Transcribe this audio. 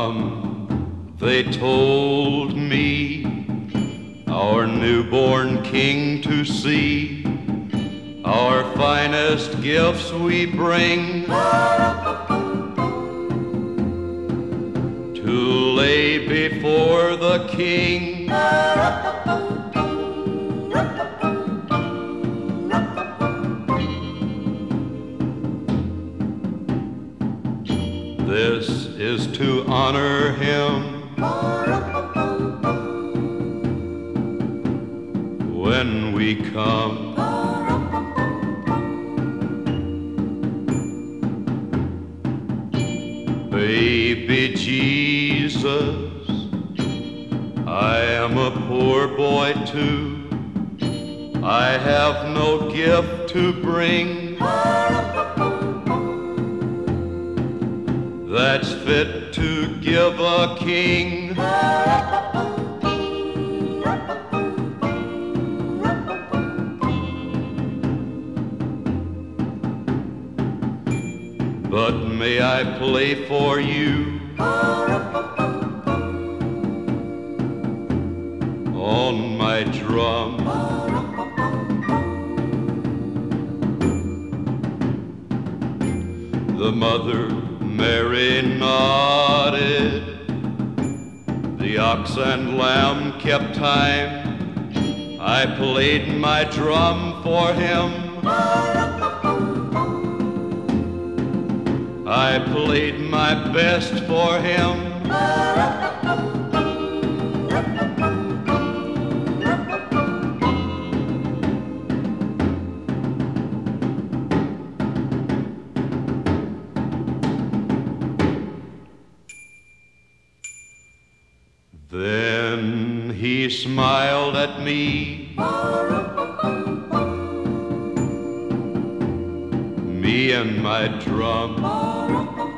Come, they told me, our newborn king to see. Our finest gifts we bring to lay before the king. This is to honor him when we come. Baby Jesus, I am a poor boy too. I have no gift to bring that's fit to give a king. But may I play for you on my drum? The mother Mary nodded, the ox and lamb kept time. I played my drum for him. I played my best for him. Then he smiled at me, me and my drum.